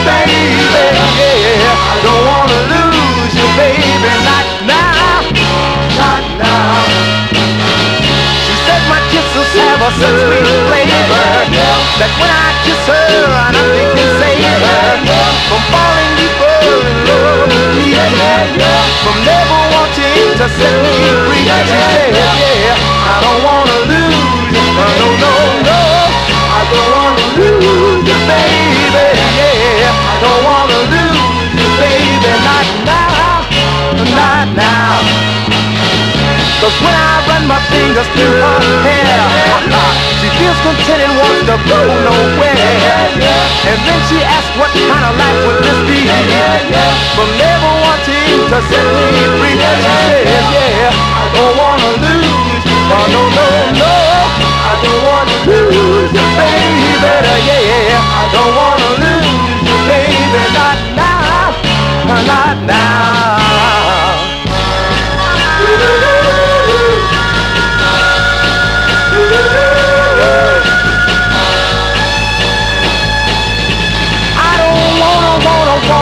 baby, yeah. I don't wanna lose you, baby, not now, not now. She said my kisses have a such sweet flavor that when I kiss her, nothing can save her from falling deeper in love with me, from never wanting to set me free. She said, yeah, I don't wanna lose you, no, no, no. I don't wanna lose you, baby, yeah. I don't wanna lose you, baby, not now, not now. 'Cause when I run my fingers through her hair, she feels content and wants to go nowhere. And then she asks what kind of life would this be, from never wanting to set me free. She says, yeah, I don't wanna lose you, oh, no, no, no. I don't wanna lose you, baby, yeah. I don't wanna